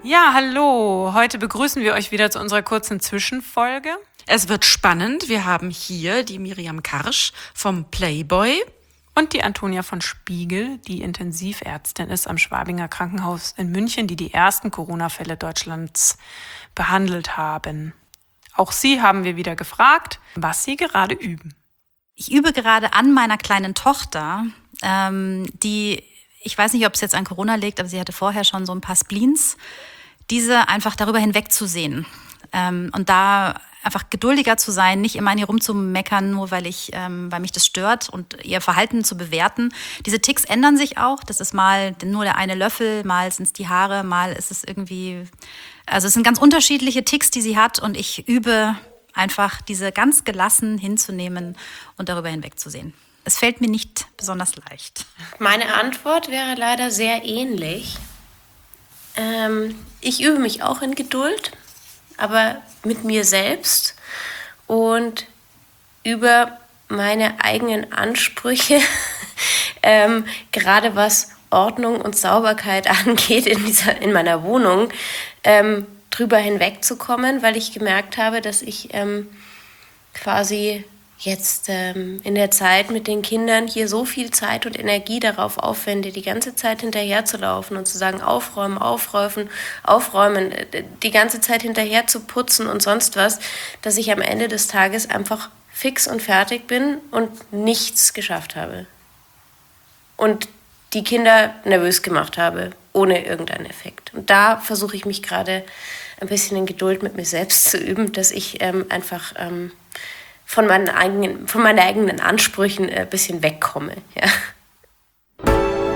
Ja, hallo. Heute begrüßen wir euch wieder zu unserer kurzen Zwischenfolge. Es wird spannend. Wir haben hier die Miriam Karsch vom Playboy. Und die Antonia von Spiegel, die Intensivärztin ist am Schwabinger Krankenhaus in München, die die ersten Corona-Fälle Deutschlands behandelt haben. Auch sie haben wir wieder gefragt, was sie gerade üben. Ich übe gerade an meiner kleinen Tochter, die, ich weiß nicht, ob es jetzt an Corona liegt, aber sie hatte vorher schon so ein paar Spleens, diese einfach darüber hinwegzusehen. Und da einfach geduldiger zu sein, nicht immer an ihr rumzumeckern, nur weil mich das stört und ihr Verhalten zu bewerten. Diese Ticks ändern sich auch. Das ist mal nur der eine Löffel, mal sind es die Haare, mal ist es irgendwie... Also es sind ganz unterschiedliche Ticks, die sie hat und ich übe einfach, diese ganz gelassen hinzunehmen und darüber hinwegzusehen. Es fällt mir nicht besonders leicht. Meine Antwort wäre leider sehr ähnlich. Ich übe mich auch in Geduld, aber mit mir selbst und über meine eigenen Ansprüche, gerade was Ordnung und Sauberkeit angeht in meiner Wohnung, drüber hinwegzukommen, weil ich gemerkt habe, dass ich quasi jetzt in der Zeit mit den Kindern hier so viel Zeit und Energie darauf aufwende, die ganze Zeit hinterher zu laufen und zu sagen, aufräumen, die ganze Zeit hinterher zu putzen und sonst was, dass ich am Ende des Tages einfach fix und fertig bin und nichts geschafft habe. Und die Kinder nervös gemacht habe, ohne irgendeinen Effekt. Und da versuche ich mich gerade ein bisschen in Geduld mit mir selbst zu üben, dass ich einfach von meinen eigenen Ansprüchen ein bisschen wegkomme. Ja.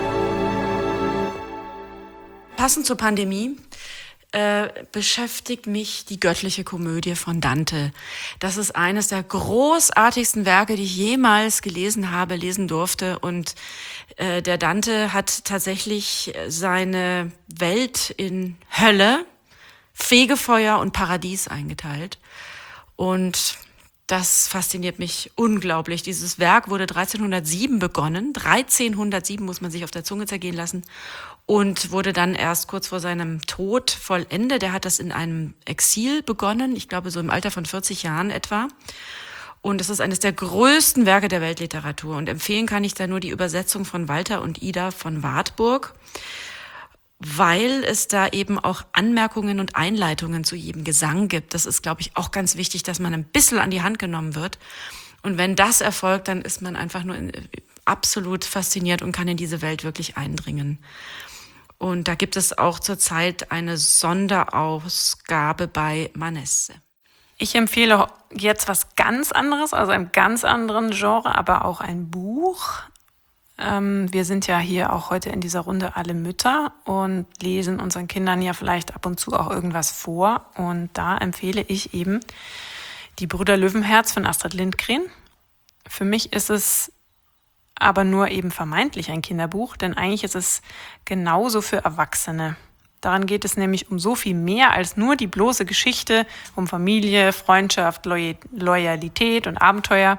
Passend zur Pandemie beschäftigt mich die göttliche Komödie von Dante. Das ist eines der großartigsten Werke, die ich jemals lesen durfte. Und der Dante hat tatsächlich seine Welt in Hölle, Fegefeuer und Paradies eingeteilt. Und das fasziniert mich unglaublich. Dieses Werk wurde 1307 begonnen. 1307 muss man sich auf der Zunge zergehen lassen. Und wurde dann erst kurz vor seinem Tod vollendet. Er hat das in einem Exil begonnen, ich glaube so im Alter von 40 Jahren etwa. Und es ist eines der größten Werke der Weltliteratur. Und empfehlen kann ich da nur die Übersetzung von Walter und Ida von Wartburg, weil es da eben auch Anmerkungen und Einleitungen zu jedem Gesang gibt. Das ist, glaube ich, auch ganz wichtig, dass man ein bisschen an die Hand genommen wird. Und wenn das erfolgt, dann ist man einfach nur absolut fasziniert und kann in diese Welt wirklich eindringen. Und da gibt es auch zurzeit eine Sonderausgabe bei Manesse. Ich empfehle jetzt was ganz anderes, also einem ganz anderen Genre, aber auch ein Buch. Wir sind ja hier auch heute in dieser Runde alle Mütter und lesen unseren Kindern ja vielleicht ab und zu auch irgendwas vor. Und da empfehle ich eben Die Brüder Löwenherz von Astrid Lindgren. Für mich ist es aber nur eben vermeintlich ein Kinderbuch, denn eigentlich ist es genauso für Erwachsene. Daran geht es nämlich um so viel mehr als nur die bloße Geschichte, um Familie, Freundschaft, Loyalität und Abenteuer.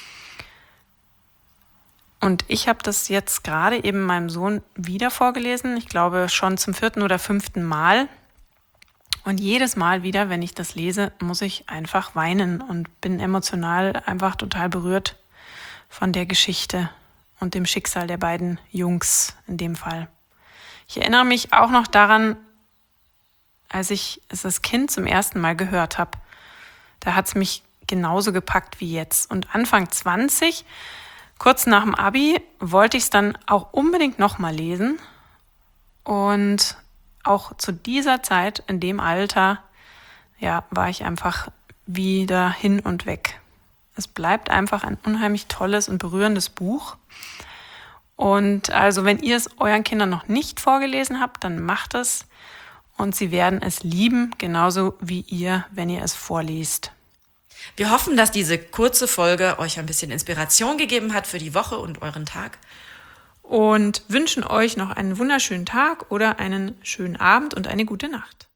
Und ich habe das jetzt gerade eben meinem Sohn wieder vorgelesen, ich glaube schon zum 4. oder 5. Mal. Und jedes Mal wieder, wenn ich das lese, muss ich einfach weinen und bin emotional einfach total berührt von der Geschichte und dem Schicksal der beiden Jungs in dem Fall. Ich erinnere mich auch noch daran, als ich es als Kind zum ersten Mal gehört habe. Da hat es mich genauso gepackt wie jetzt. Und Anfang 20, kurz nach dem Abi, wollte ich es dann auch unbedingt nochmal lesen. Und auch zu dieser Zeit, in dem Alter, ja, war ich einfach wieder hin und weg. Es bleibt einfach ein unheimlich tolles und berührendes Buch. Und also, wenn ihr es euren Kindern noch nicht vorgelesen habt, dann macht es. Und sie werden es lieben, genauso wie ihr, wenn ihr es vorliest. Wir hoffen, dass diese kurze Folge euch ein bisschen Inspiration gegeben hat für die Woche und euren Tag. Und wünschen euch noch einen wunderschönen Tag oder einen schönen Abend und eine gute Nacht.